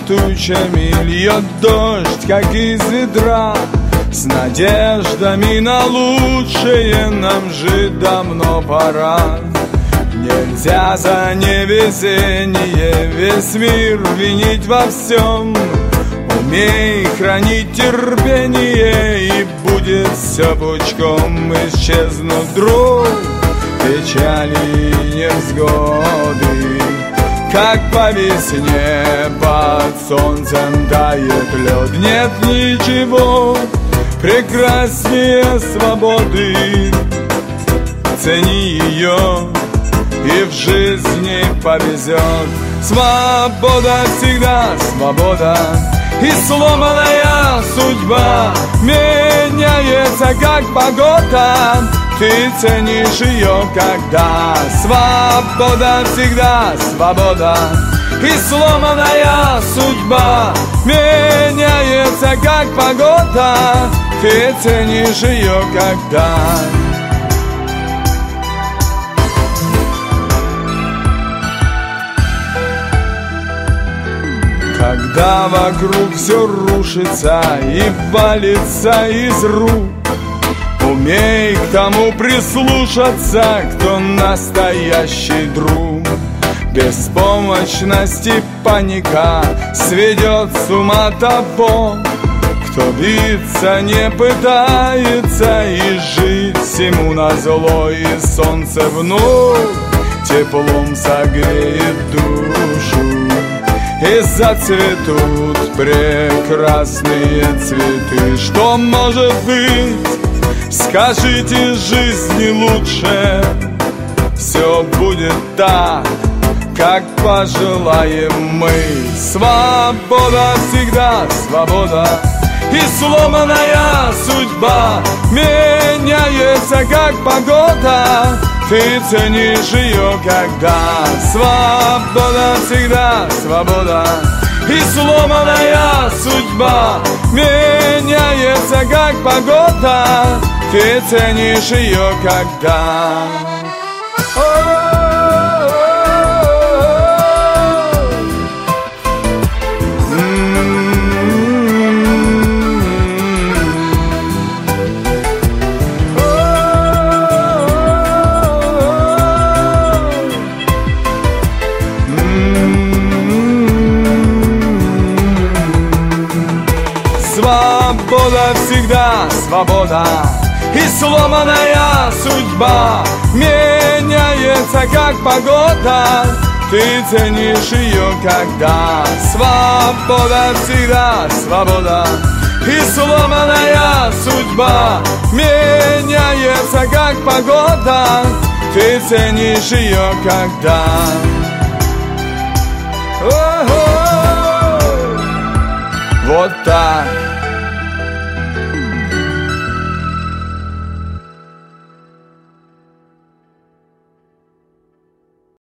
тучами льет дождь, как из ведра, с надеждами на лучшее нам жить давно пора. Нельзя за невезение весь мир винить во всем. Умей хранить терпение, и будет все пучком. Исчезнут вдруг печали и невзгоды, как по весне под солнцем тает лед. Нет ничего прекраснее свободы. Цени ее, и в жизни повезет. Свобода всегда свобода, и сломанная судьба меняется, как погода. Ты ценишь ее, когда свобода всегда свобода, и сломанная судьба меняется, как погода. Ты ценишь ее, когда... Когда вокруг все рушится и валится из рук, умей к тому прислушаться, кто настоящий друг. Беспомощность и паника сведет с ума того, кто биться не пытается и жить всему назло. И солнце вновь теплом согреет душу, и зацветут прекрасные цветы. Что может быть, скажите, жизни лучше? Все будет так, как пожелаем мы. Свобода всегда свобода, и сломанная судьба меняется, как погода. Ты ценишь ее, когда свобода всегда свобода, и сломанная судьба меняется, как погода. Ты ценишь ее, когда... Свобода всегда свобода, и сломанная судьба меняется, как погода. Ты ценишь ее, когда свобода всегда свобода, и сломанная судьба меняется, как погода. Ты ценишь ее, когда... Вот так.